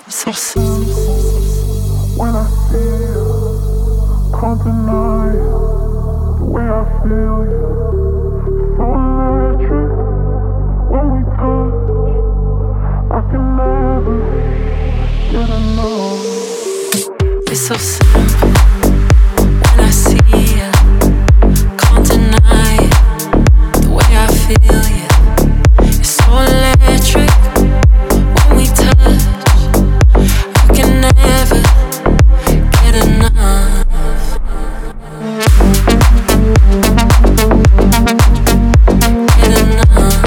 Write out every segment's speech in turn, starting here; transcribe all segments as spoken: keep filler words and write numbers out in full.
So simple. When I see you, can't deny it. The way I feel you, so electric. When we touch, I can never get enough. It's so simple. When I see you, can't deny it. The way I feel you, it's so electric. When we touch, I can never get enough. Get enough.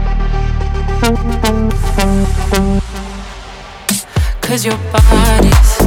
Cause your body's